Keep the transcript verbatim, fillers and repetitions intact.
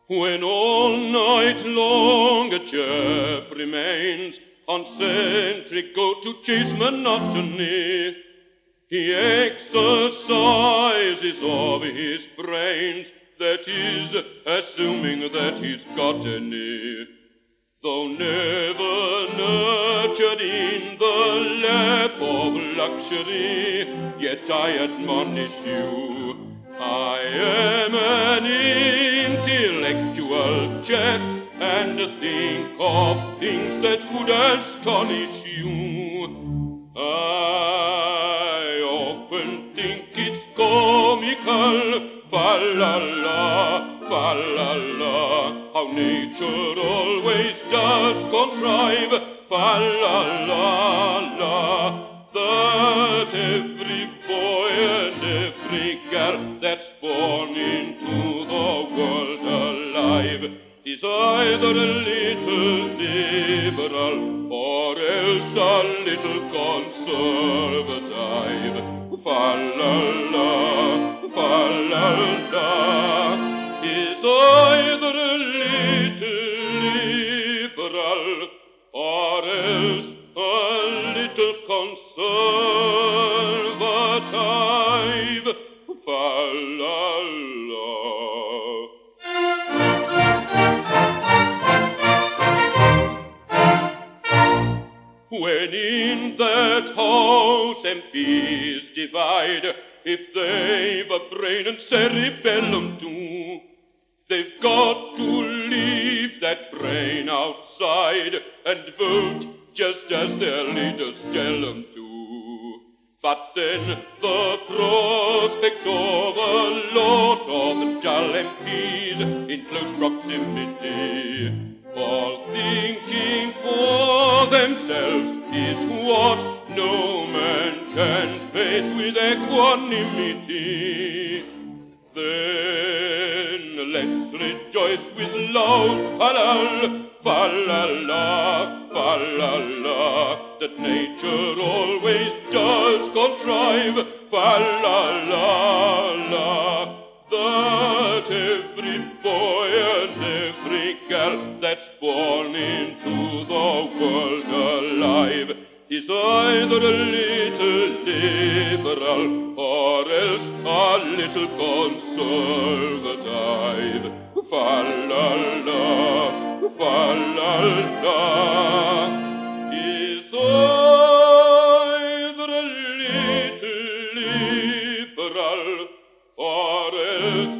When all night long a chap remains on sentry go to chase monotony, he exercises of his brains, that is, assuming that he's got any. Though never nurtured in the lap of luxury, yet I admonish you, I am an intellectual chap, and think of things that would astonish you. I often think it's comical, fa-la-la, fa-la-la, how nature always does contrive, fa-la-la-la, that every boy and every girl that's born into the world alive is either a little liberal or else a little conservative. Fa-la-la, fa-la-la, is either a little liberal or else a little conservative. Fa-la-la. When in that house M Ps divide, if they've a brain and cerebellum too, they've got to leave that brain outside and vote just as their leaders tell them to. But then the prospect of a lot of dull M Ps in close proximity, all thinking for themselves, is what no man can face with equanimity. Then let's rejoice with loud fa-la-la, fa-la-la, fa-la-la, that nature always does contrive, fa-la-la-la, that every boy and every girl that's born into the world alive is either a little liberal or else a little conservative. Fa-la-la, fa-la-la, is either a little liberal or else